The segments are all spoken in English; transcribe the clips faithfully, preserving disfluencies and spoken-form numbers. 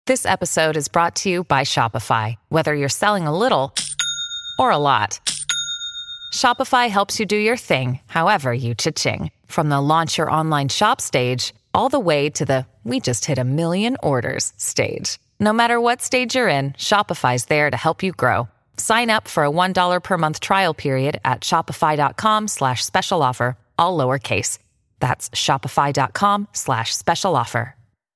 This episode is brought to you by Shopify. Whether you're selling a little or a lot, Shopify helps you do your thing, however you cha-ching. From the launch your online shop stage, all the way to the we just hit a million orders stage. No matter what stage you're in, Shopify's there to help you grow. Sign up for a one dollar per month trial period at shopify.com slash special offer, all lowercase. That's shopify.com slash special offer.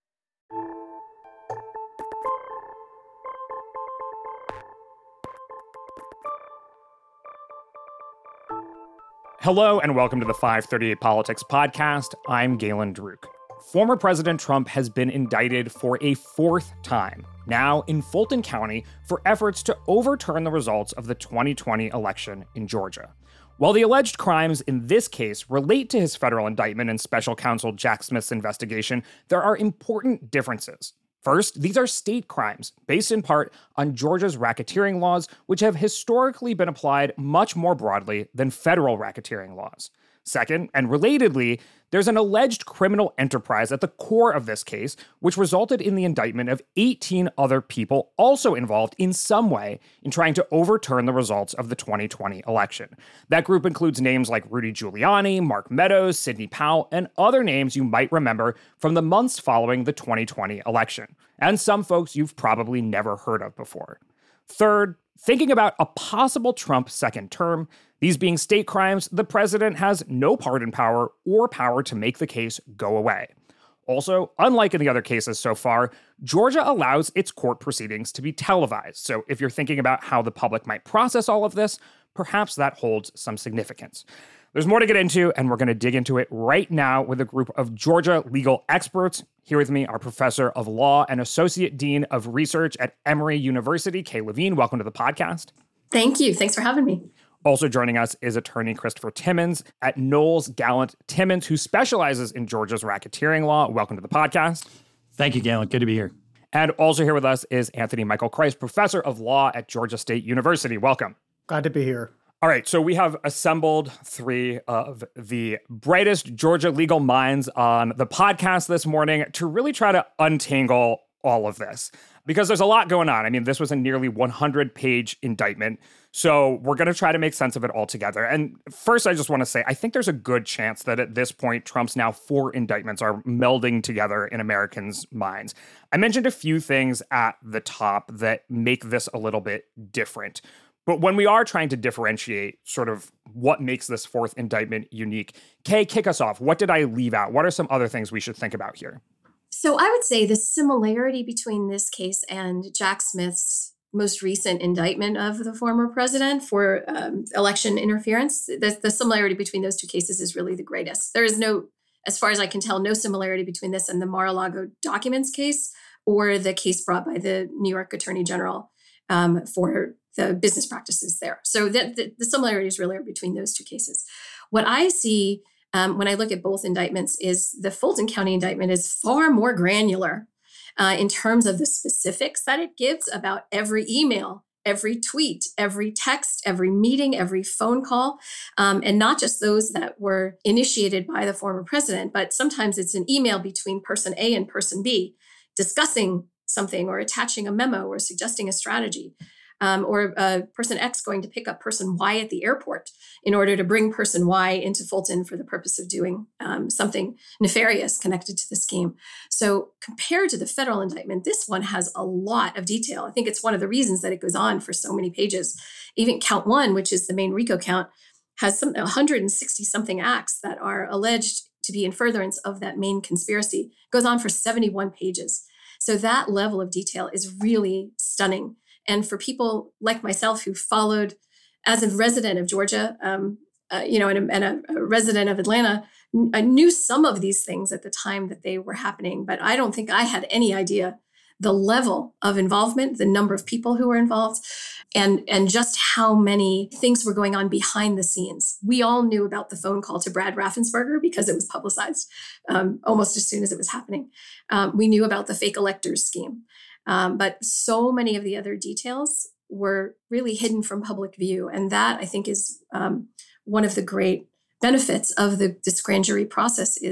Hello and welcome to the five thirty-eight Politics podcast. I'm Galen Druk. Former President Trump has been indicted for a fourth time, now in Fulton County, for efforts to overturn the results of the twenty twenty election in Georgia. While the alleged crimes in this case relate to his federal indictment and special counsel Jack Smith's investigation, there are important differences. First, these are state crimes, based in part on Georgia's racketeering laws, which have historically been applied much more broadly than federal racketeering laws. Second, and relatedly, there's an alleged criminal enterprise at the core of this case, which resulted in the indictment of eighteen other people also involved in some way in trying to overturn the results of the twenty twenty election. That group includes names like Rudy Giuliani, Mark Meadows, Sidney Powell, and other names you might remember from the months following the twenty twenty election, and some folks you've probably never heard of before. Third, thinking about a possible Trump second term, these being state crimes, the president has no pardon power or power to make the case go away. Also, unlike in the other cases so far, Georgia allows its court proceedings to be televised. So if you're thinking about how the public might process all of this, perhaps that holds some significance. There's more to get into, and we're going to dig into it right now with a group of Georgia legal experts. Here with me are Professor of Law and Associate Dean of Research at Emory University, Kay Levine. Welcome to the podcast. Thank you. Thanks for having me. Also joining us is attorney Christopher Timmons at Knowles Gallant Timmons, who specializes in Georgia's racketeering law. Welcome to the podcast. Thank you, Galen. Good to be here. And also here with us is Anthony Michael Christ, Professor of Law at Georgia State University. Welcome. Glad to be here. All right, so we have assembled three of the brightest Georgia legal minds on the podcast this morning to really try to untangle all of this, because there's a lot going on. I mean, this was a nearly one hundred page indictment, so we're going to try to make sense of it all together. And first, I just want to say, I think there's a good chance that at this point, Trump's now four indictments are melding together in Americans' minds. I mentioned a few things at the top that make this a little bit different. But when we are trying to differentiate sort of what makes this fourth indictment unique, Kay, kick us off. What did I leave out? What are some other things we should think about here? So I would say the similarity between this case and Jack Smith's most recent indictment of the former president for um, election interference, the, the similarity between those two cases is really the greatest. There is no, as far as I can tell, no similarity between this and the Mar-a-Lago documents case or the case brought by the New York Attorney General um, for the business practices there. So the, the, the similarities really are between those two cases. What I see um, when I look at both indictments is the Fulton County indictment is far more granular uh, in terms of the specifics that it gives about every email, every tweet, every text, every meeting, every phone call, um, and not just those that were initiated by the former president, but sometimes it's an email between person A and person B discussing something or attaching a memo or suggesting a strategy. Um, or uh, person X going to pick up person Y at the airport in order to bring person Y into Fulton for the purpose of doing um, something nefarious connected to the scheme. So compared to the federal indictment, this one has a lot of detail. I think it's one of the reasons that it goes on for so many pages. Even count one, which is the main RICO count, has some one hundred sixty something acts that are alleged to be in furtherance of that main conspiracy. It goes on for seventy-one pages. So that level of detail is really stunning. And for people like myself who followed, as a resident of Georgia, um, uh, you know, and, a, and a, a resident of Atlanta, I knew some of these things at the time that they were happening, but I don't think I had any idea the level of involvement, the number of people who were involved, and, and just how many things were going on behind the scenes. We all knew about the phone call to Brad Raffensperger because it was publicized um, almost as soon as it was happening. Um, we knew about the fake electors scheme. Um, but so many of the other details were really hidden from public view. And that, I think, is um, one of the great benefits of the, this grand jury process is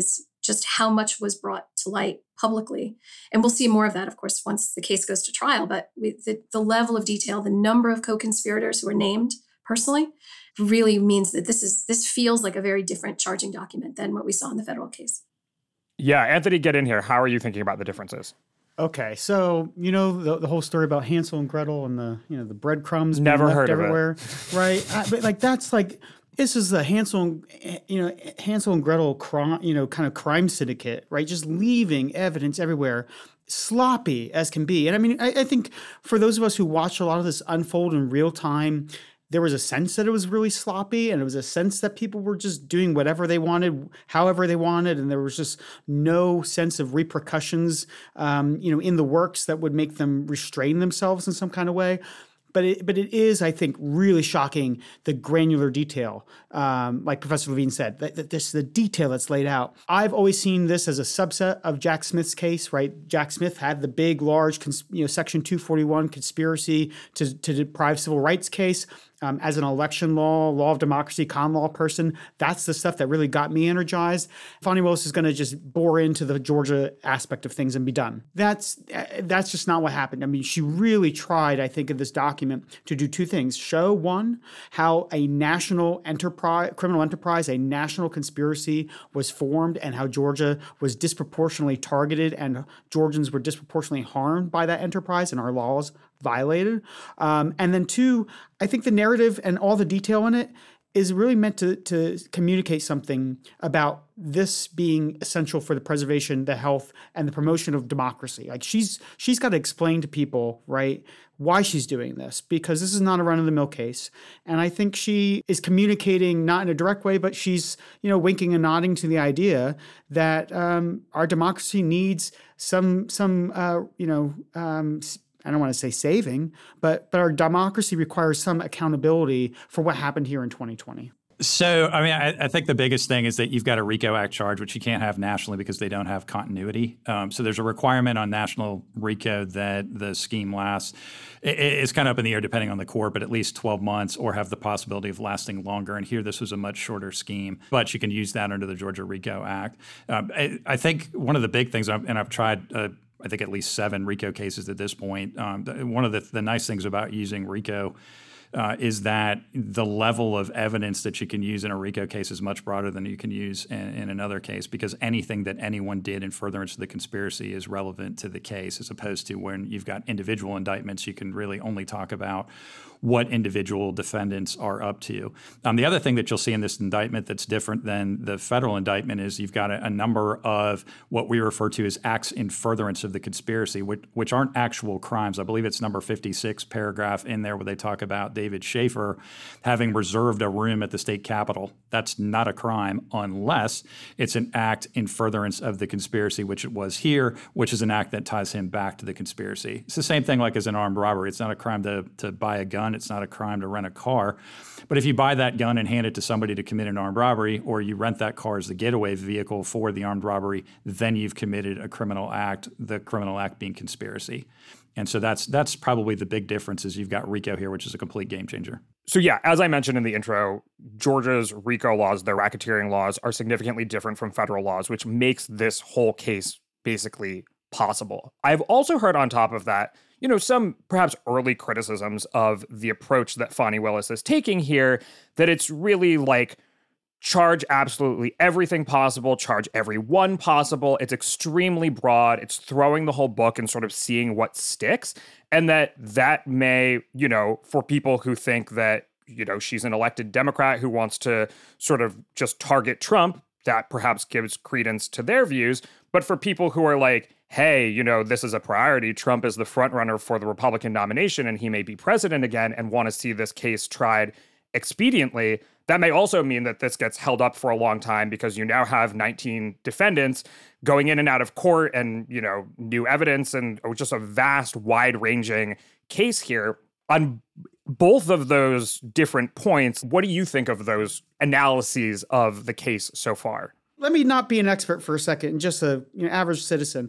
just how much was brought to light publicly. And we'll see more of that, of course, once the case goes to trial. But with the, the level of detail, the number of co-conspirators who are named personally really means that this is this feels like a very different charging document than what we saw in the federal case. Yeah, Anthony, get in here. How are you thinking about the differences? Okay, so you know the, the whole story about Hansel and Gretel and the you know the breadcrumbs being Never left heard everywhere, of it. right? I, but like that's like this is the Hansel and you know Hansel and Gretel crime you know kind of crime syndicate, right? Just leaving evidence everywhere, sloppy as can be. And I mean, I, I think for those of us who watch a lot of this unfold in real time, there was a sense that it was really sloppy, and it was a sense that people were just doing whatever they wanted, however they wanted, and there was just no sense of repercussions, um, you know, in the works that would make them restrain themselves in some kind of way. But it, but it is, I think, really shocking, the granular detail, um, like Professor Levine said, that, that this the detail that's laid out. I've always seen this as a subset of Jack Smith's case, right? Jack Smith had the big, large, cons- you know, Section two forty-one conspiracy to, to deprive civil rights case. Um, as an election law, law of democracy, common law person, that's the stuff that really got me energized. Fani Willis is going to just bore into the Georgia aspect of things and be done. That's that's just not what happened. I mean, she really tried, I think, in this document to do two things. Show, one, how a national enterprise, criminal enterprise, a national conspiracy was formed and how Georgia was disproportionately targeted and Georgians were disproportionately harmed by that enterprise and our laws violated. Um, and then two, I think the narrative and all the detail in it is really meant to, to communicate something about this being essential for the preservation, the health, and the promotion of democracy. Like she's she's got to explain to people, right, why she's doing this, because this is not a run-of-the-mill case. And I think she is communicating not in a direct way, but she's, you know, winking and nodding to the idea that um, our democracy needs some some uh, you know um, I don't want to say saving, but but our democracy requires some accountability for what happened here in twenty twenty. So, I mean, I, I think the biggest thing is that you've got a RICO Act charge, which you can't have nationally because they don't have continuity. Um, so there's a requirement on national RICO that the scheme lasts. It, it's kind of up in the air depending on the court, but at least twelve months or have the possibility of lasting longer. And here, this was a much shorter scheme, but you can use that under the Georgia RICO Act. Um, I, I think one of the big things, and I've tried uh, I think at least seven RICO cases at this point. Um, one of the, the nice things about using RICO uh, is that the level of evidence that you can use in a RICO case is much broader than you can use in, in another case, because anything that anyone did in furtherance of the conspiracy is relevant to the case, as opposed to when you've got individual indictments, you can really only talk about what individual defendants are up to. Um, the other thing that you'll see in this indictment that's different than the federal indictment is you've got a, a number of what we refer to as acts in furtherance of the conspiracy, which, which aren't actual crimes. I believe it's number fifty-six paragraph in there where they talk about David Schaefer having reserved a room at the state capitol. That's not a crime unless it's an act in furtherance of the conspiracy, which it was here, which is an act that ties him back to the conspiracy. It's the same thing like as an armed robbery. It's not a crime to, to buy a gun. It's not a crime to rent a car. But if you buy that gun and hand it to somebody to commit an armed robbery, or you rent that car as the getaway vehicle for the armed robbery, then you've committed a criminal act, the criminal act being conspiracy. And so that's that's probably the big difference is you've got RICO here, which is a complete game changer. So yeah, as I mentioned in the intro, Georgia's RICO laws, their racketeering laws, are significantly different from federal laws, which makes this whole case basically possible. I've also heard on top of that, you know, some perhaps early criticisms of the approach that Fani Willis is taking here, that it's really like charge absolutely everything possible, charge everyone possible. It's extremely broad. It's throwing the whole book and sort of seeing what sticks. And that that may, you know, for people who think that, you know, she's an elected Democrat who wants to sort of just target Trump, that perhaps gives credence to their views. But for people who are like, hey, you know, this is a priority. Trump is the front runner for the Republican nomination and he may be president again, and want to see this case tried expediently. That may also mean that this gets held up for a long time because you now have nineteen defendants going in and out of court and, you know, new evidence and just a vast, wide-ranging case here. On both of those different points, what do you think of those analyses of the case so far? Let me not be an expert for a second, just a you know, average citizen.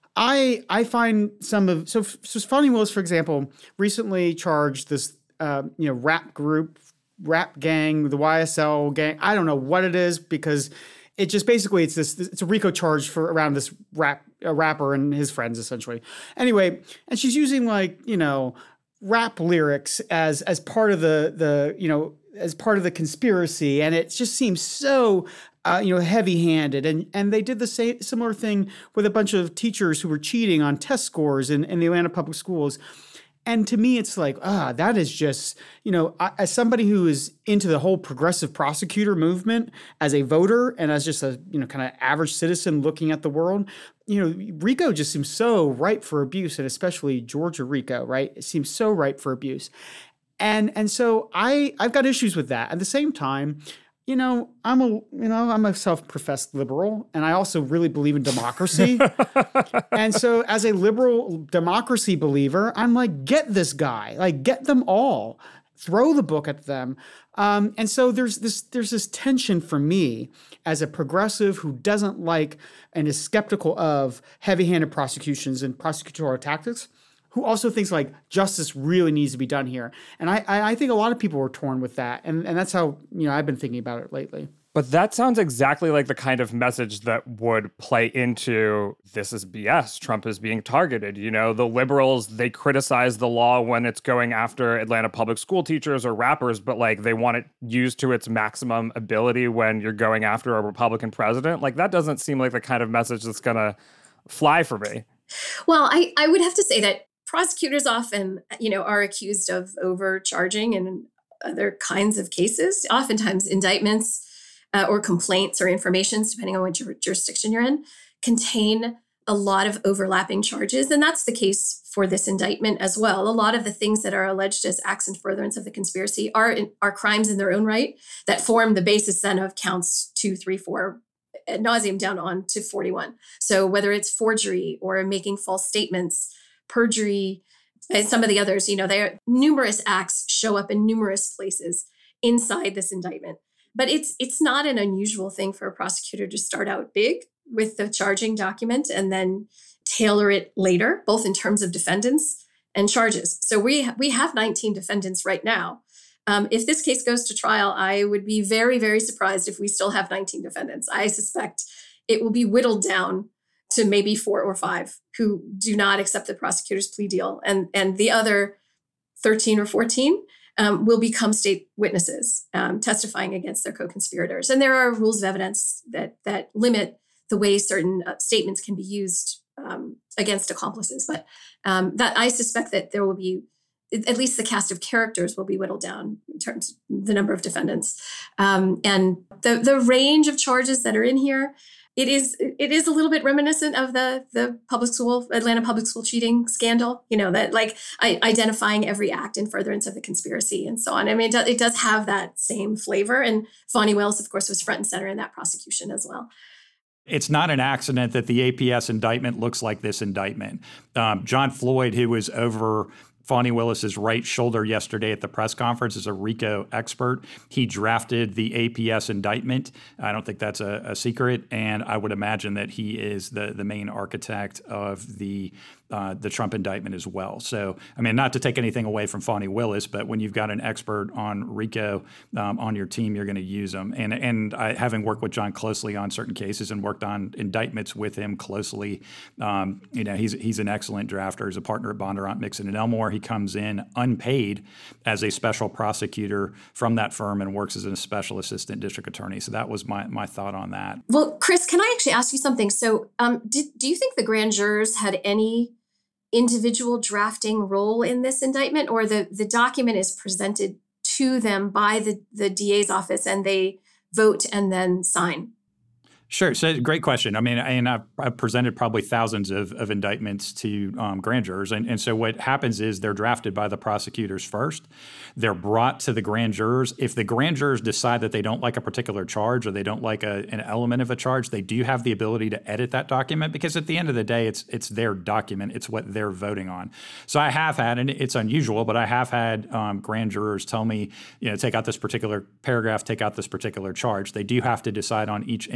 I I find some of so so Fani Willis, for example, recently charged this uh, you know rap group, rap gang, the Y S L gang. I don't know what it is because it just basically it's this it's a RICO charge for around this rap a rapper and his friends essentially. Anyway, and she's using like you know rap lyrics as as part of the the you know as part of the conspiracy, and it just seems so. Uh, you know, heavy-handed, and and they did the same similar thing with a bunch of teachers who were cheating on test scores in, in the Atlanta public schools. And to me, it's like, ah, that is just, you know, I, as somebody who is into the whole progressive prosecutor movement, as a voter and as just a you know kind of average citizen looking at the world, you know, RICO just seems so ripe for abuse, and especially Georgia RICO, right? It seems so ripe for abuse, and and so I I've got issues with that. At the same time. You know, I'm a you know I'm a self-professed liberal, and I also really believe in democracy. And so, as a liberal democracy believer, I'm like, get this guy, like, get them all, throw the book at them. Um, and so there's this there's this tension for me as a progressive who doesn't like and is skeptical of heavy-handed prosecutions and prosecutorial tactics, who also thinks like justice really needs to be done here. And I, I think a lot of people were torn with that. And, and that's how, you know, I've been thinking about it lately. But that sounds exactly like the kind of message that would play into this is B S. Trump is being targeted. You know, the liberals, they criticize the law when it's going after Atlanta public school teachers or rappers, but like they want it used to its maximum ability when you're going after a Republican president. Like that doesn't seem like the kind of message that's going to fly for me. Well, I, I would have to say that prosecutors often, you know, are accused of overcharging in other kinds of cases. Oftentimes, indictments uh, or complaints or informations, depending on which jurisdiction you're in, contain a lot of overlapping charges. And that's the case for this indictment as well. A lot of the things that are alleged as acts in furtherance of the conspiracy are, in, are crimes in their own right that form the basis then of counts two, three, four, ad nauseum down on to forty-one. So whether it's forgery or making false statements, perjury, and some of the others, you know, there numerous acts show up in numerous places inside this indictment. But it's it's not an unusual thing for a prosecutor to start out big with the charging document and then tailor it later, both in terms of defendants and charges. So we we have nineteen defendants right now. Um, if this case goes to trial, I would be very, very surprised if we still have nineteen defendants. I suspect it will be whittled down to maybe four or five who do not accept the prosecutor's plea deal. And, and the other thirteen or fourteen um, will become state witnesses um, testifying against their co-conspirators. And there are rules of evidence that that limit the way certain uh, statements can be used um, against accomplices. But um, that I suspect that there will be, at least the cast of characters will be whittled down in terms of the number of defendants. Um, and the, the range of charges that are in here, It is it is a little bit reminiscent of the the public school Atlanta public school cheating scandal, you know, that like I, identifying every act in furtherance of the conspiracy and so on. I mean, it, do, it does have that same flavor. And Fani Willis, of course, was front and center in that prosecution as well. It's not an accident that the A P S indictment looks like this indictment. Um, John Floyd, who was over Fani Willis's right shoulder yesterday at the press conference, is a RICO expert. He drafted the A P S indictment. I don't think that's a, a secret, and I would imagine that he is the the main architect of the uh, the Trump indictment as well. So, I mean, not to take anything away from Fani Willis, but when you've got an expert on RICO um, on your team, you're going to use them. And and I, having worked with John closely on certain cases and worked on indictments with him closely, um, you know, he's he's an excellent drafter. He's a partner at Bondurant, Mixon and Elmore. He comes in unpaid as a special prosecutor from that firm and works as a special assistant district attorney. So that was my my thought on that. Well, Chris, can I actually ask you something? So um, did, do you think the grand jurors had any individual drafting role in this indictment, or the, the document is presented to them by the, the D A's office and they vote and then sign? Sure. So great question. I mean, and I've, I've presented probably thousands of, of indictments to um, grand jurors. And, and so what happens is they're drafted by the prosecutors first. They're brought to the grand jurors. If the grand jurors decide that they don't like a particular charge or they don't like a, an element of a charge, they do have the ability to edit that document, because at the end of the day, it's it's their document. It's what they're voting on. So I have had, and it's unusual, but I have had um, grand jurors tell me, you know, take out this particular paragraph, take out this particular charge. They do have to decide on each individual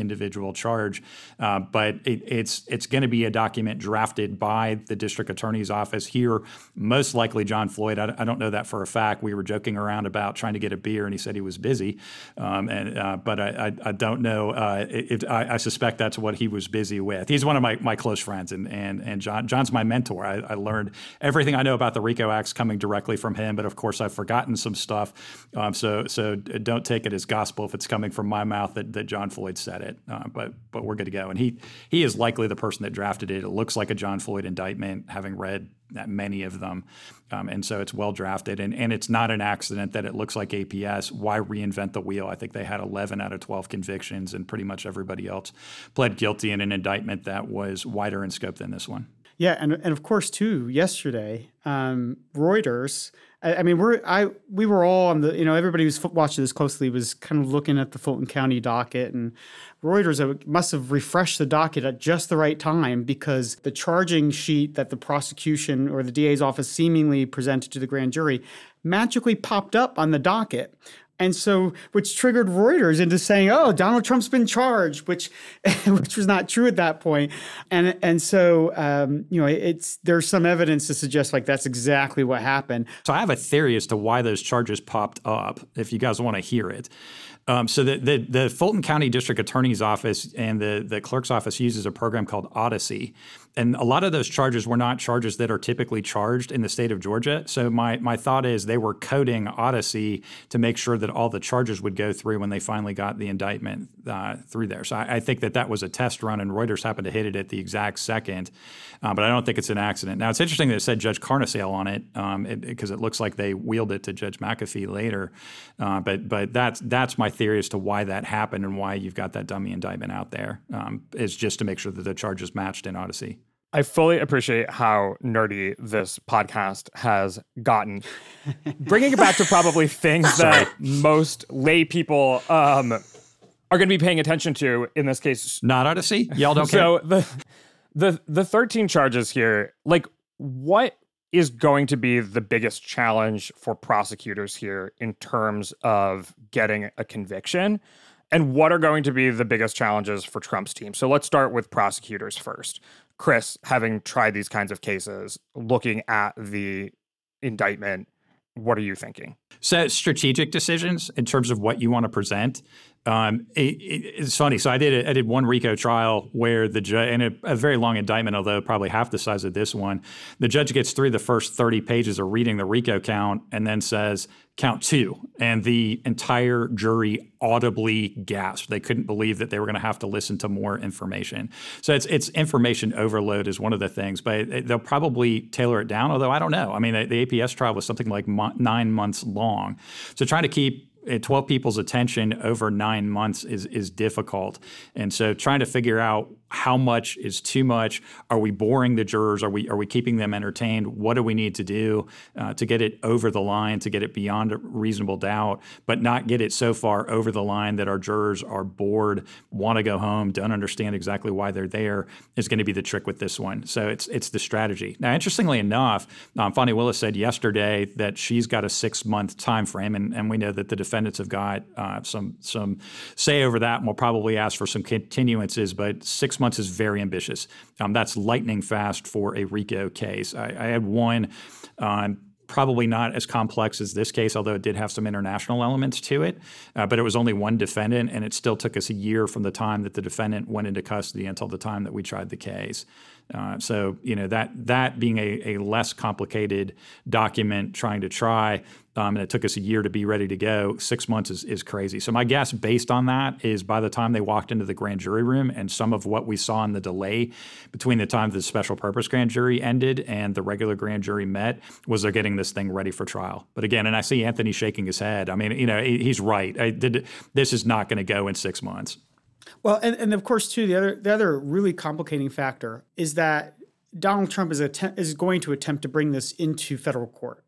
civil charge. Uh, but it, it's it's going to be a document drafted by the district attorney's office here, most likely John Floyd. I, I don't know that for a fact. We were joking around about trying to get a beer, and he said he was busy. Um, and uh, but I, I, I don't know. Uh, if, I, I suspect that's what he was busy with. He's one of my, my close friends, and and and John John's my mentor. I, I learned everything I know about the RICO Acts coming directly from him. But of course, I've forgotten some stuff. Um, so so don't take it as gospel if it's coming from my mouth that, that John Floyd said it. Uh, but but we're good to go. And he he is likely the person that drafted it. It looks like a John Floyd indictment, having read that many of them. Um, and so it's well drafted. And, and it's not an accident that it looks like A P S. Why reinvent the wheel? I think they had eleven out of twelve convictions, and pretty much everybody else pled guilty in an indictment that was wider in scope than this one. Yeah, and and of course too, yesterday, um, Reuters. I, I mean, we're I we were all on the you know everybody who's watching this closely was kind of looking at the Fulton County docket, and Reuters must have refreshed the docket at just the right time, because the charging sheet that the prosecution or the D A's office seemingly presented to the grand jury magically popped up on the docket. And so, which triggered Reuters into saying, "Oh, Donald Trump's been charged," which, which was not true at that point. And and so, um, you know, it's there's some evidence to suggest like that's exactly what happened. So I have a theory as to why those charges popped up, if you guys want to hear it. Um, so the, the the Fulton County District Attorney's Office and the, the clerk's office uses a program called Odyssey. And a lot of those charges were not charges that are typically charged in the state of Georgia. So my my thought is they were coding Odyssey to make sure that all the charges would go through when they finally got the indictment uh, through there. So I, I think that that was a test run, and Reuters happened to hit it at the exact second. Uh, but I don't think it's an accident. Now, it's interesting that it said Judge Carnesale on it, um, because it, it looks like they wheeled it to Judge McAfee later. Uh, but but that's that's my theory as to why that happened and why you've got that dummy indictment out there, um, is just to make sure that the charges matched in Odyssey. I fully appreciate how nerdy this podcast has gotten. Bringing it back to probably things that most lay people um, are going to be paying attention to in this case. Not Odyssey? Y'all don't care? So the, the, the thirteen charges here, like, what is going to be the biggest challenge for prosecutors here in terms of getting a conviction? And what are going to be the biggest challenges for Trump's team? So let's start with prosecutors first. Chris, having tried these kinds of cases, looking at the indictment, what are you thinking? So strategic decisions in terms of what you want to present. Um, it, it, it's funny. So I did a, I did one RICO trial where the judge, and a, a very long indictment, although probably half the size of this one, the judge gets through the first thirty pages of reading the RICO count and then says, count two. And the entire jury audibly gasped. They couldn't believe that they were going to have to listen to more information. So it's it's information overload is one of the things, but it, they'll probably tailor it down, although I don't know. I mean, the, the A P S trial was something like mo- nine months long. So trying to keep twelve people's attention over nine months is is difficult. And so trying to figure out how much is too much. Are we boring the jurors? Are we are we keeping them entertained? What do we need to do uh, to get it over the line, to get it beyond a reasonable doubt, but not get it so far over the line that our jurors are bored, want to go home, don't understand exactly why they're there, is going to be the trick with this one. So it's it's the strategy. Now, interestingly enough, um, Fani Willis said yesterday that she's got a six-month time frame, and, and we know that the defendants have got uh, some some say over that, and we'll probably ask for some continuances, but six months is very ambitious. Um, that's lightning fast for a RICO case. I, I had one, um, probably not as complex as this case, although it did have some international elements to it, uh, but it was only one defendant, and it still took us a year from the time that the defendant went into custody until the time that we tried the case. Uh, so, you know, that that being a, a less complicated document trying to try, um, and it took us a year to be ready to go, six months is, is crazy. So my guess based on that is by the time they walked into the grand jury room and some of what we saw in the delay between the time the special purpose grand jury ended and the regular grand jury met was they're getting this thing ready for trial. But again, and I see Anthony shaking his head. I mean, you know, he, he's right. I did, this is not going to go in six months. Well, and, and of course, too, the other the other really complicating factor is that Donald Trump is attempt, is going to attempt to bring this into federal court,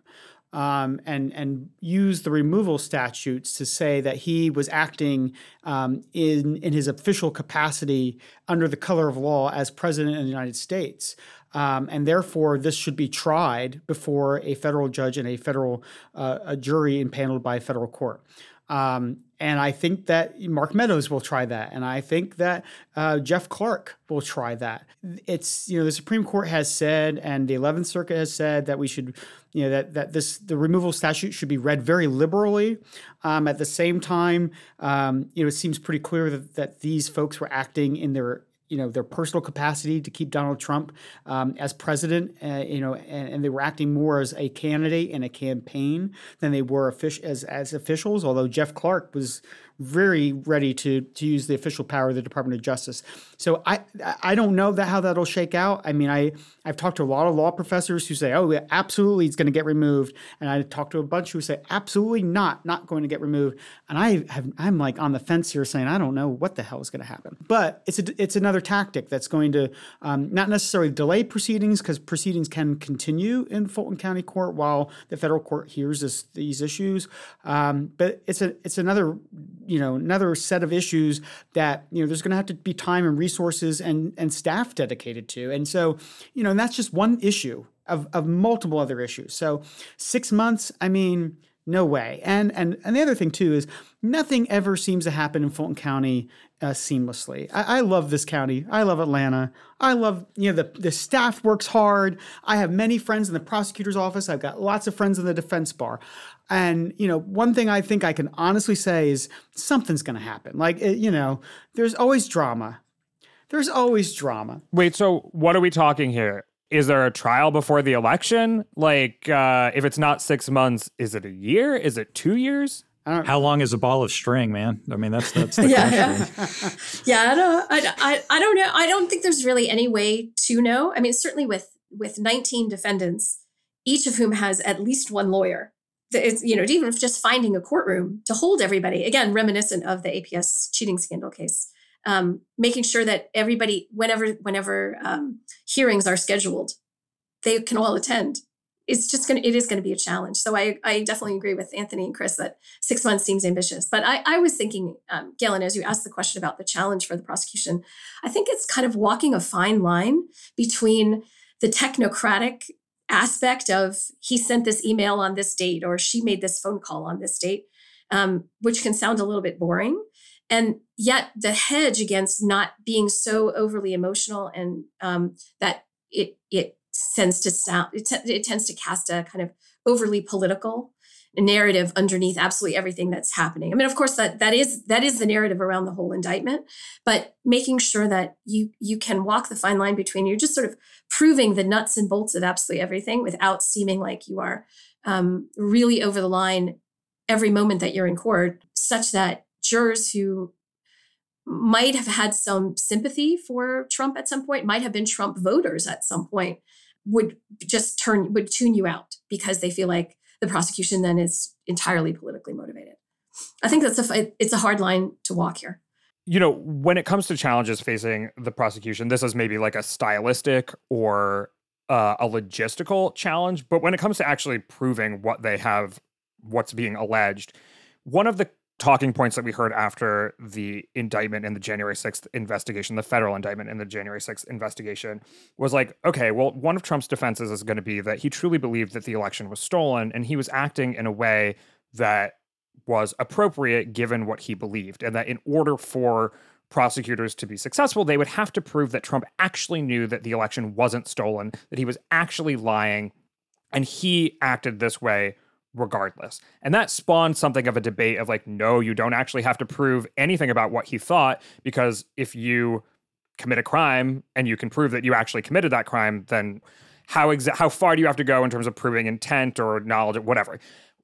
um, and and use the removal statutes to say that he was acting um, in in his official capacity under the color of law as president of the United States. Um, and therefore, this should be tried before a federal judge and a federal uh, a jury impaneled by a federal court. Um, And I think that Mark Meadows will try that. And I think that uh, Jeff Clark will try that. It's, you know, the Supreme Court has said, and the eleventh Circuit has said that we should, you know, that, that this, the removal statute should be read very liberally. Um, at the same time, um, you know, it seems pretty clear that, that these folks were acting in their you know, their personal capacity to keep Donald Trump um, as president, uh, you know, and, and they were acting more as a candidate in a campaign than they were offic- as as officials, although Jeff Clark was very ready to to use the official power of the Department of Justice. So I I don't know that how that'll shake out. I mean, I, I've talked to a lot of law professors who say, oh, yeah, absolutely it's going to get removed. And I talked to a bunch who say, absolutely not, not going to get removed. And I have, I'm like on the fence here saying, I don't know what the hell is going to happen. But it's a, it's another tactic that's going to um, not necessarily delay proceedings, because proceedings can continue in Fulton County Court while the federal court hears this, these issues. Um, but it's a it's another you know, another set of issues that, you know, there's going to have to be time and resources and, and staff dedicated to. And so, you know, and that's just one issue of, of multiple other issues. So six months, I mean, no way. And, and, and the other thing too is nothing ever seems to happen in Fulton County uh, seamlessly. I, I love this county. I love Atlanta. I love, you know, the, the staff works hard. I have many friends in the prosecutor's office. I've got lots of friends in the defense bar. And, you know, one thing I think I can honestly say is something's going to happen. Like, it, you know, there's always drama. There's always drama. Wait, so what are we talking here? Is there a trial before the election? Like, uh, if it's not six months, is it a year? Is it two years? How long is a ball of string, man? I mean, that's that's the yeah, question. Yeah, yeah I, don't, I, I, I don't know. I don't think there's really any way to know. I mean, certainly with with nineteen defendants, each of whom has at least one lawyer. It's, you know, even if just finding a courtroom to hold everybody, again, reminiscent of the A P S cheating scandal case, um, making sure that everybody, whenever whenever um, hearings are scheduled, they can all attend. It's just going to, it is going to be a challenge. So I, I definitely agree with Anthony and Chris that six months seems ambitious. But I, I was thinking, um, Galen, as you asked the question about the challenge for the prosecution, I think it's kind of walking a fine line between the technocratic aspect of he sent this email on this date or she made this phone call on this date, um, which can sound a little bit boring. And yet the hedge against not being so overly emotional and um, that it it tends to sound, it, t- it tends to cast a kind of overly political narrative underneath absolutely everything that's happening. I mean, of course, that that is that is the narrative around the whole indictment, but making sure that you you can walk the fine line between you're just sort of proving the nuts and bolts of absolutely everything without seeming like you are um, really over the line every moment that you're in court, such that jurors who might have had some sympathy for Trump at some point, might have been Trump voters at some point, would just turn would tune you out because they feel like the prosecution then is entirely politically motivated. I think that's a it's a hard line to walk here. You know, when it comes to challenges facing the prosecution, this is maybe like a stylistic or uh, a logistical challenge. But when it comes to actually proving what they have, what's being alleged, one of the talking points that we heard after the indictment in the January sixth investigation, the federal indictment in the January sixth investigation, was like, okay, well, one of Trump's defenses is going to be that he truly believed that the election was stolen and he was acting in a way that was appropriate given what he believed, and that in order for prosecutors to be successful, they would have to prove that Trump actually knew that the election wasn't stolen, that he was actually lying, and he acted this way regardless. And that spawned something of a debate of like, no, you don't actually have to prove anything about what he thought, because if you commit a crime and you can prove that you actually committed that crime, then how exa- how far do you have to go in terms of proving intent or knowledge or whatever?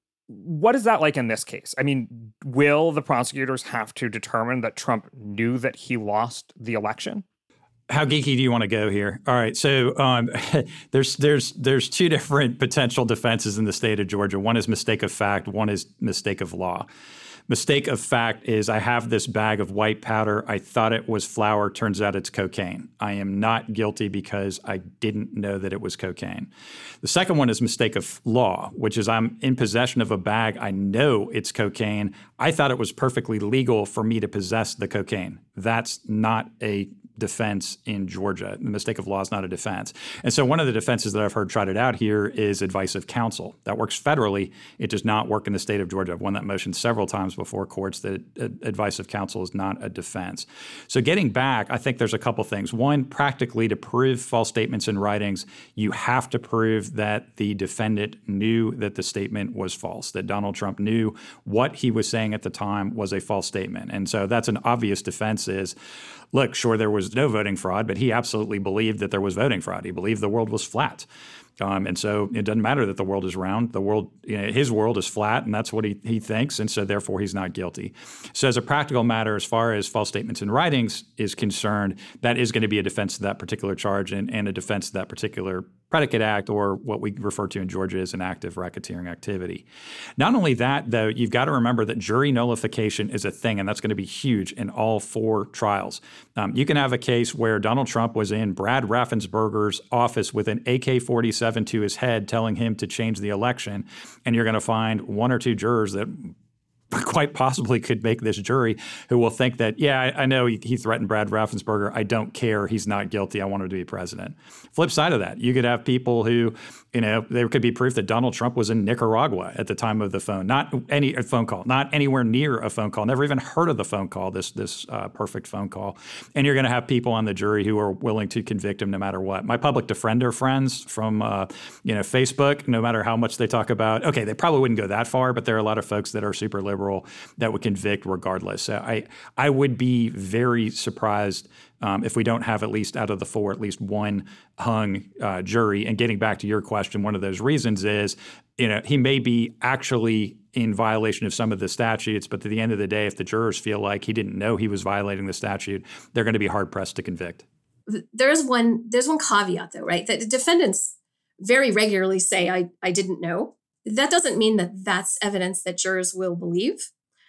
What is that like in this case? I mean, will the prosecutors have to determine that Trump knew that he lost the election? How geeky do you want to go here? All right, so um, there's there's there's two different potential defenses in the state of Georgia. One is mistake of fact. One is mistake of law. Mistake of fact is I have this bag of white powder. I thought it was flour. Turns out it's cocaine. I am not guilty because I didn't know that it was cocaine. The second one is mistake of law, which is I'm in possession of a bag. I know it's cocaine. I thought it was perfectly legal for me to possess the cocaine. That's not a defense in Georgia. The mistake of law is not a defense. And so one of the defenses that I've heard trotted out here is advice of counsel. That works federally. It does not work in the state of Georgia. I've won that motion several times before courts that advice of counsel is not a defense. So getting back, I think there's a couple things. One, practically to prove false statements in writings, you have to prove that the defendant knew that the statement was false, that Donald Trump knew what he was saying at the time was a false statement. And so that's an obvious defense is, look, sure, there was no voting fraud, but he absolutely believed that there was voting fraud. He believed the world was flat. Um, and so it doesn't matter that the world is round. The world, you know, his world is flat, and that's what he, he thinks, and so therefore he's not guilty. So as a practical matter, as far as false statements in writings is concerned, that is going to be a defense to that particular charge and, and a defense to that particular predicate act, or what we refer to in Georgia as an active racketeering activity. Not only that, though, you've got to remember that jury nullification is a thing, and that's going to be huge in all four trials. Um, you can have a case where Donald Trump was in Brad Raffensperger's office with an A K forty-seven to his head telling him to change the election, and you're going to find one or two jurors that quite possibly could make this jury who will think that, yeah, I, I know he, he threatened Brad Raffensperger. I don't care. He's not guilty. I want him to be president. Flip side of that, you could have people who, you know, there could be proof that Donald Trump was in Nicaragua at the time of the phone, not any a phone call, not anywhere near a phone call, never even heard of the phone call, this this uh, perfect phone call. And you're going to have people on the jury who are willing to convict him no matter what. My public defender friends from, uh, you know, Facebook, no matter how much they talk about, okay, they probably wouldn't go that far, but there are a lot of folks that are super liberal that would convict regardless. So I, I would be very surprised um, if we don't have at least out of the four, at least one hung uh, jury. And getting back to your question, one of those reasons is, you know, he may be actually in violation of some of the statutes, but at the end of the day, if the jurors feel like he didn't know he was violating the statute, they're going to be hard pressed to convict. There's one, there's one caveat though, right? That defendants very regularly say, I, I didn't know. That doesn't mean that that's evidence that jurors will believe.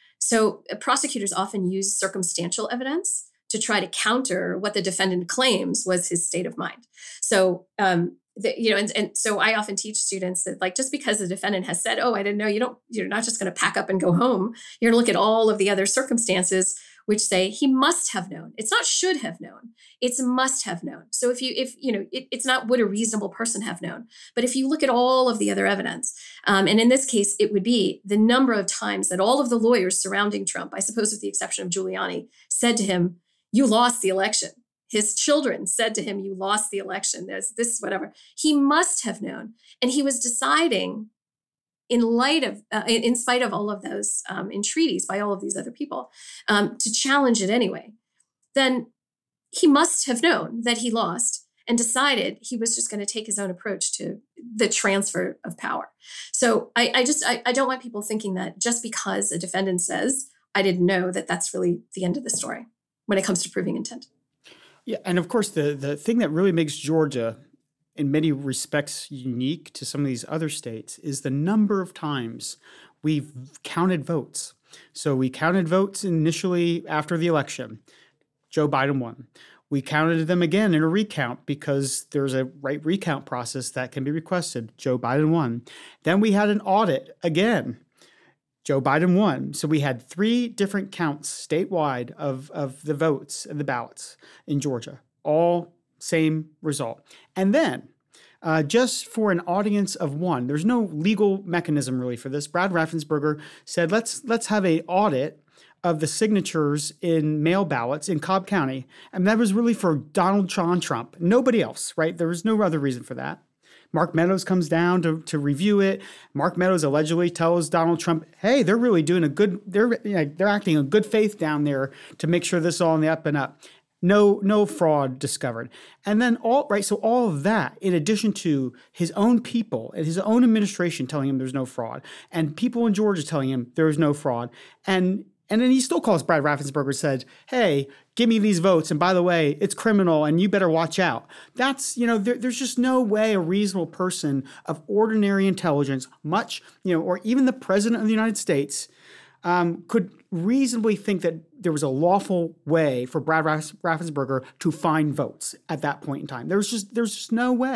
So uh, prosecutors often use circumstantial evidence to try to counter what the defendant claims was his state of mind. So, um, the, you know, and, and so I often teach students that, like, just because the defendant has said, oh, I didn't know, you don't, you're not just going to pack up and go home. You're going to look at all of the other circumstances which say he must have known. It's not should have known. It's must have known. So if you, if, you know, it, it's not would a reasonable person have known. But if you look at all of the other evidence, um, and in this case, it would be the number of times that all of the lawyers surrounding Trump, I suppose with the exception of Giuliani, said to him, you lost the election. His children said to him, you lost the election. There's this is whatever. He must have known. And he was deciding in light of, uh, in, in spite of all of those um, entreaties by all of these other people, um, to challenge it anyway, then he must have known that he lost and decided he was just going to take his own approach to the transfer of power. So I, I just, I, I don't want people thinking that just because a defendant says, I didn't know, that that's really the end of the story when it comes to proving intent. Yeah, and of course, the the thing that really makes Georgia in many respects unique to some of these other states is the number of times we've counted votes. So we counted votes initially after the election. Joe Biden won. We counted them again in a recount because there's a right recount process that can be requested. Joe Biden won. Then we had an audit again. Joe Biden won. So we had three different counts statewide of, of the votes and the ballots in Georgia, all same result. And then, uh, just for an audience of one, there's no legal mechanism really for this. Brad Raffensperger said, let's let's have an audit of the signatures in mail ballots in Cobb County. And that was really for Donald John Trump, nobody else, right? There was no other reason for that. Mark Meadows comes down to, to review it. Mark Meadows allegedly tells Donald Trump, hey, they're really doing a good, they're you know, they're acting in good faith down there to make sure this is all on the up and up. No, no fraud discovered. And then all right, so all of that, in addition to his own people and his own administration telling him there's no fraud, and people in Georgia telling him there's no fraud, and and then he still calls Brad Raffensperger and said, hey, give me these votes. And by the way, it's criminal and you better watch out. That's, you know, there, there's just no way a reasonable person of ordinary intelligence, much, you know, or even the president of the United States um, could reasonably think that there was a lawful way for Brad Raffensperger to find votes at that point in time. There's just, there's just no way.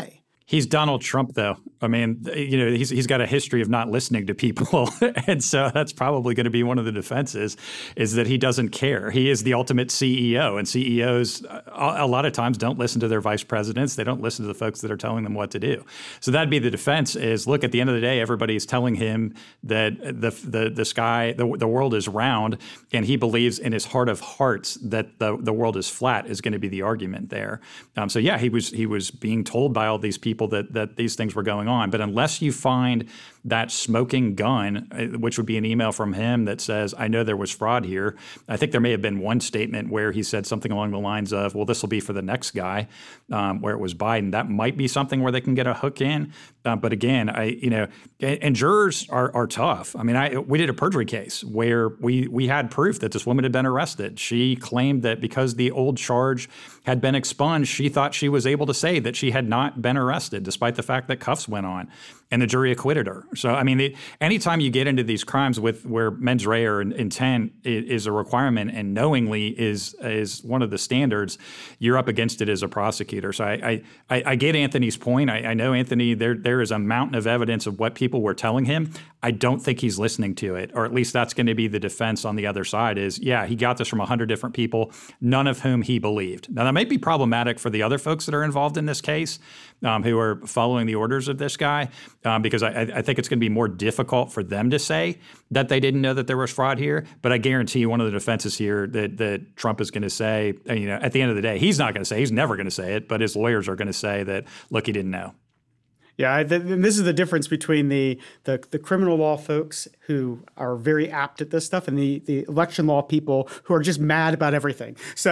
He's Donald Trump, though. I mean, you know, he's he's got a history of not listening to people. And so that's probably going to be one of the defenses, is that he doesn't care. He is the ultimate C E O. And C E Os, a lot of times, don't listen to their vice presidents. They don't listen to the folks that are telling them what to do. So that'd be the defense is, look, at the end of the day, everybody's telling him that the the, the sky, the, the world is round. And he believes in his heart of hearts that the, the world is flat is going to be the argument there. Um, so, yeah, he was he was being told by all these people that that these things were going on. But unless you find that smoking gun, which would be an email from him that says, I know there was fraud here. I think there may have been one statement where he said something along the lines of, well, this will be for the next guy, um, where it was Biden. That might be something where they can get a hook in. Uh, but again, I, you know, and, and jurors are, are tough. I mean, I we did a perjury case where we we had proof that this woman had been arrested. She claimed that because the old charge had been expunged, she thought she was able to say that she had not been arrested, despite the fact that cuffs went on. And the jury acquitted her. So, I mean, the, anytime you get into these crimes with where mens rea or intent is a requirement and knowingly is is one of the standards, you're up against it as a prosecutor. So I I, I get Anthony's point. I, I know, Anthony, there there is a mountain of evidence of what people were telling him. I don't think he's listening to it, or at least that's going to be the defense on the other side is, yeah, he got this from one hundred different people, none of whom he believed. Now, that might be problematic for the other folks that are involved in this case, um, who are following the orders of this guy, um, because I, I think it's going to be more difficult for them to say that they didn't know that there was fraud here. But I guarantee you one of the defenses here that, that Trump is going to say, you know, at the end of the day, he's not going to say, he's never going to say it, but his lawyers are going to say that, look, he didn't know. Yeah, th- and this is the difference between the, the the criminal law folks who are very apt at this stuff and the, the election law people who are just mad about everything. So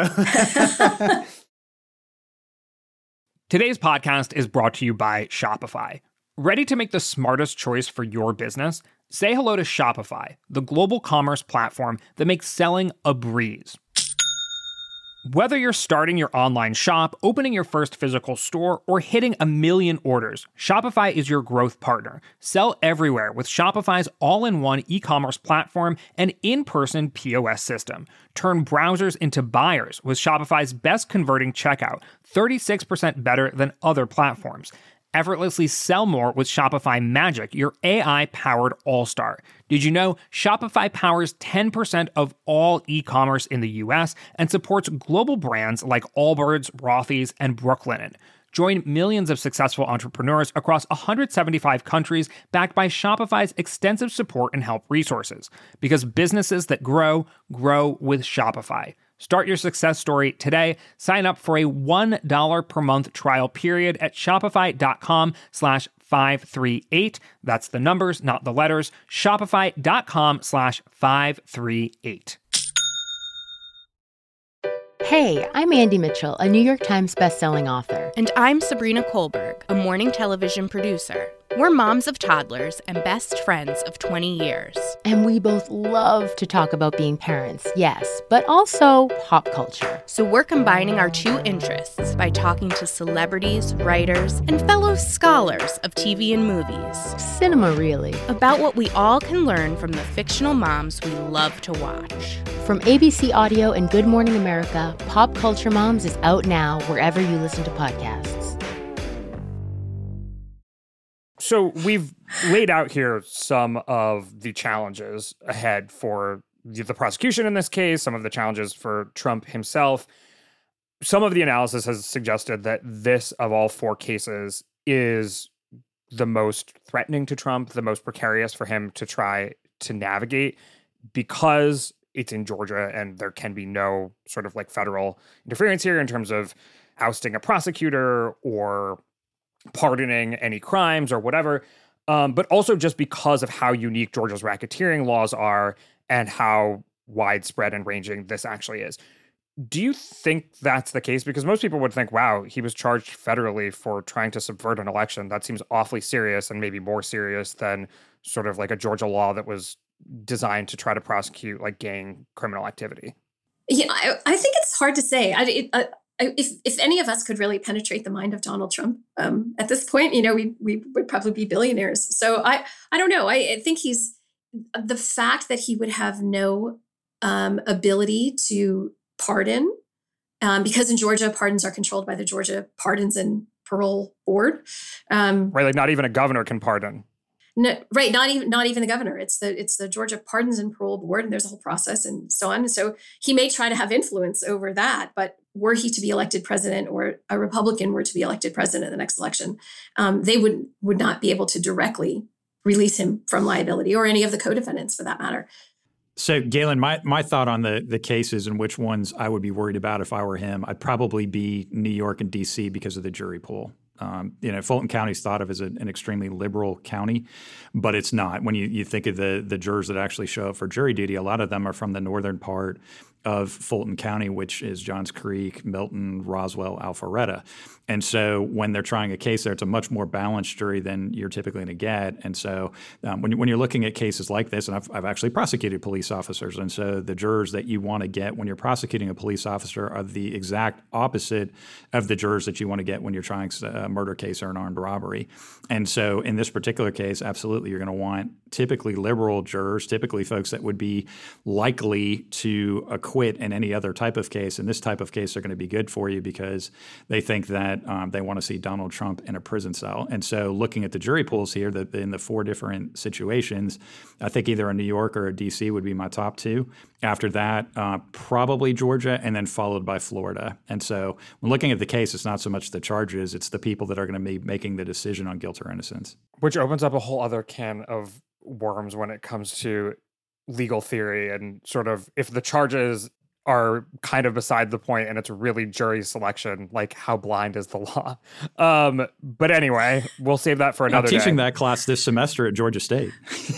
Today's podcast is brought to you by Shopify. Ready to make the smartest choice for your business? Say hello to Shopify, the global commerce platform that makes selling a breeze. Whether you're starting your online shop, opening your first physical store, or hitting a million orders, Shopify is your growth partner. Sell everywhere with Shopify's all-in-one e-commerce platform and in-person P O S system. Turn browsers into buyers with Shopify's best converting checkout, thirty-six percent better than other platforms. Effortlessly sell more with Shopify Magic, your A I-powered all-star. Did you know Shopify powers ten percent of all e-commerce in the U S and supports global brands like Allbirds, Rothy's, and Brooklinen? Join millions of successful entrepreneurs across one hundred seventy-five countries backed by Shopify's extensive support and help resources. Because businesses that grow, grow with Shopify. Start your success story today. Sign up for a one dollar per month trial period at shopify.com slash 538. That's the numbers, not the letters. Shopify.com slash 538. Hey, I'm Andy Mitchell, a New York Times bestselling author. And I'm Sabrina Kohlberg, a morning television producer. We're moms of toddlers and best friends of twenty years. And we both love to talk about being parents, yes, but also pop culture. So we're combining our two interests by talking to celebrities, writers, and fellow scholars of T V and movies. Cinema, really. About what we all can learn from the fictional moms we love to watch. From A B C Audio and Good Morning America, Pop Culture Moms is out now wherever you listen to podcasts. So we've laid out here some of the challenges ahead for the prosecution in this case, some of the challenges for Trump himself. Some of the analysis has suggested that this, of all four cases, is the most threatening to Trump, the most precarious for him to try to navigate, because it's in Georgia and there can be no sort of like federal interference here in terms of ousting a prosecutor or pardoning any crimes or whatever, um, but also just because of how unique Georgia's racketeering laws are and how widespread and ranging this actually is. Do you think that's the case? Because most people would think, wow, he was charged federally for trying to subvert an election. That seems awfully serious, and maybe more serious than sort of like a Georgia law that was designed to try to prosecute like gang criminal activity. Yeah, I, I think it's hard to say. I, it, I, If if any of us could really penetrate the mind of Donald Trump um, at this point, you know, we we would probably be billionaires. So I I don't know. I, I think he's the fact that he would have no um, ability to pardon, um, because in Georgia, pardons are controlled by the Georgia Pardons and parole board. Um, right, like not even a governor can pardon. No, right, not even not even the governor. It's the it's the Georgia Pardons and Parole Board, and there's a whole process and so on. And so he may try to have influence over that, but were he to be elected president, or a Republican were to be elected president in the next election, um, they would would not be able to directly release him from liability, or any of the co-defendants for that matter. So, Galen, my, my thought on the the cases and which ones I would be worried about if I were him, I'd probably be New York and D C because of the jury pool. Um, you know, Fulton County is thought of as a, an extremely liberal county, but it's not. When you, you think of the the jurors that actually show up for jury duty, a lot of them are from the northern part of Fulton County, which is Johns Creek, Milton, Roswell, Alpharetta. And so when they're trying a case there, it's a much more balanced jury than you're typically going to get. And so um, when, you, when you're looking at cases like this, and I've, I've actually prosecuted police officers, and so the jurors that you want to get when you're prosecuting a police officer are the exact opposite of the jurors that you want to get when you're trying a murder case or an armed robbery. And so in this particular case, absolutely, you're going to want typically liberal jurors, typically folks that would be likely to acquit in any other type of case. In this type of case, they're going to be good for you because they think that um, they want to see Donald Trump in a prison cell. And so looking at the jury pools here, that in the four different situations, I think either a New York or a D C would be my top two. After that, uh, probably Georgia, and then followed by Florida. And so when looking at the case, it's not so much the charges, it's the people that are going to be making the decision on guilt or innocence. Which opens up a whole other can of worms when it comes to legal theory and sort of if the charges are kind of beside the point and it's really jury selection, like how blind is the law? Um, but anyway, we'll save that for another day. I'm teaching day. that class this semester at Georgia State.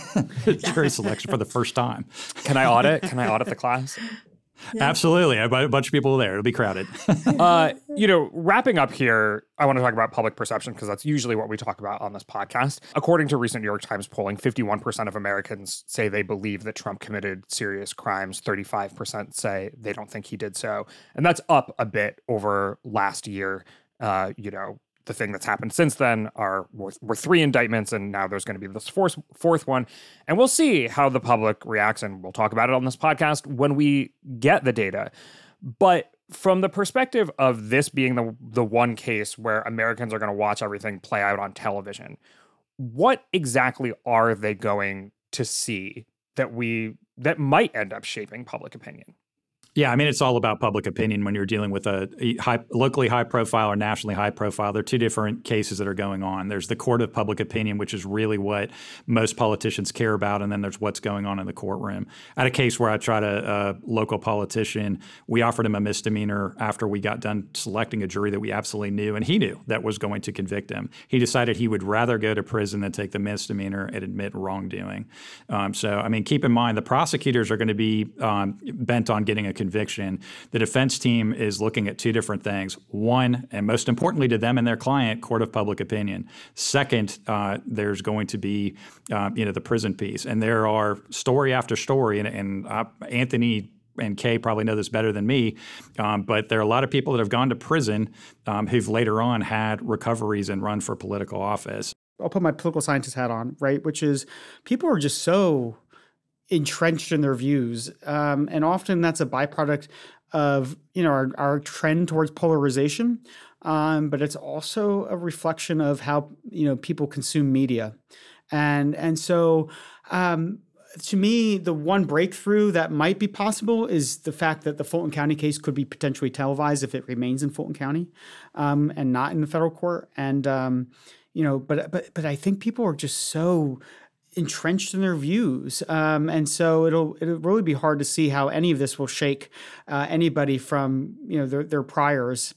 Jury selection for the first time. Can I audit? Can I audit the class? Yeah. Absolutely. A bunch of people there. It'll be crowded. uh, you know, wrapping up here, I want to talk about public perception because that's usually what we talk about on this podcast. According to recent New York Times polling, fifty-one percent of Americans say they believe that Trump committed serious crimes. thirty-five percent say they don't think he did so. And that's up a bit over last year. Uh, you know, the thing that's happened since then are were, were three indictments, and now there's going to be this fourth, fourth one. And we'll see how the public reacts, and we'll talk about it on this podcast when we get the data. But from the perspective of this being the, the one case where Americans are going to watch everything play out on television, what exactly are they going to see that we that might end up shaping public opinion? Yeah, I mean, it's all about public opinion when you're dealing with a, a high, locally high profile or nationally high profile. There are two different cases that are going on. There's the court of public opinion, which is really what most politicians care about. And then there's what's going on in the courtroom. I had a case where I tried a, a local politician. We offered him a misdemeanor after we got done selecting a jury that we absolutely knew, and he knew that was going to convict him. He decided he would rather go to prison than take the misdemeanor and admit wrongdoing. Um, so, I mean, keep in mind, the prosecutors are going to be um, bent on getting a conviction. The defense team is looking at two different things. One, and most importantly to them and their client, court of public opinion. Second, uh, there's going to be, uh, you know, the prison piece. And there are story after story, and, and uh, Anthony and Kay probably know this better than me, um, but there are a lot of people that have gone to prison um, who've later on had recoveries and run for political office. I'll put my political scientist hat on, right? Which is people are just so entrenched in their views. Um, and often that's a byproduct of, you know, our, our trend towards polarization. Um, but it's also a reflection of how, you know, people consume media. And, and so um, to me, the one breakthrough that might be possible is the fact that the Fulton County case could be potentially televised if it remains in Fulton County um, and not in the federal court. And, um, you know, but, but, but I think people are just so entrenched in their views. Um, and so it'll it'll really be hard to see how any of this will shake uh, anybody from, you know, their, their priors.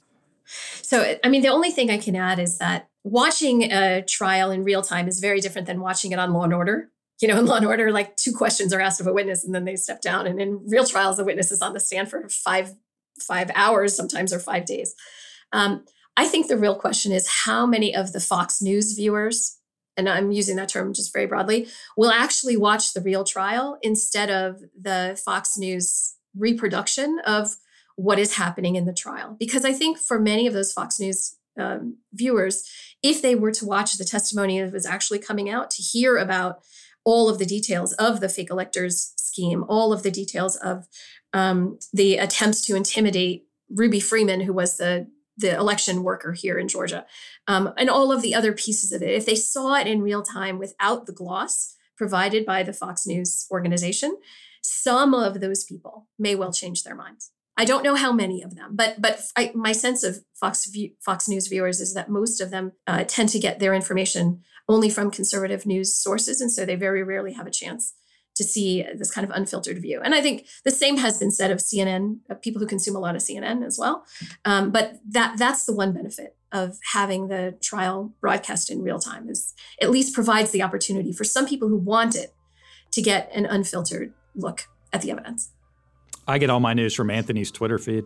So, I mean, the only thing I can add is that watching a trial in real time is very different than watching it on Law and Order. You know, in Law and Order, like two questions are asked of a witness and then they step down. And in real trials, the witness is on the stand for five, five hours, sometimes, or five days. Um, I think the real question is how many of the Fox News viewers, and I'm using that term just very broadly, will actually watch the real trial instead of the Fox News reproduction of what is happening in the trial. Because I think for many of those Fox News um, viewers, if they were to watch the testimony that was actually coming out, to hear about all of the details of the fake electors scheme, all of the details of um, the attempts to intimidate Ruby Freeman, who was the the election worker here in Georgia, um, and all of the other pieces of it. If they saw it in real time without the gloss provided by the Fox News organization, some of those people may well change their minds. I don't know how many of them, but but I, my sense of Fox view, Fox News viewers is that most of them uh, tend to get their information only from conservative news sources, and so they very rarely have a chance to see this kind of unfiltered view. And I think the same has been said of C N N, of people who consume a lot of C N N as well. Um, but that that's the one benefit of having the trial broadcast in real time, is at least provides the opportunity for some people who want it to get an unfiltered look at the evidence. I get all my news from Anthony's Twitter feed.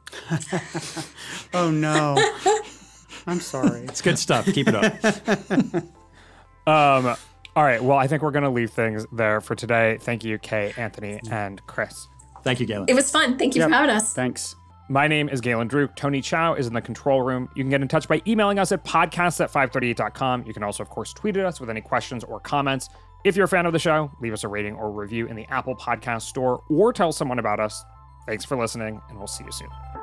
Oh, no. I'm sorry. It's good stuff. Keep it up. um, all right. Well, I think we're going to leave things there for today. Thank you, Kay, Anthony, and Chris. Thank you, Galen. It was fun. Thank you Yep. for having us. Thanks. My name is Galen Druk. Tony Chow is in the control room. You can get in touch by emailing us at podcasts at five thirty-eight dot com. You can also, of course, tweet at us with any questions or comments. If you're a fan of the show, leave us a rating or review in the Apple Podcast Store or tell someone about us. Thanks for listening, and we'll see you soon.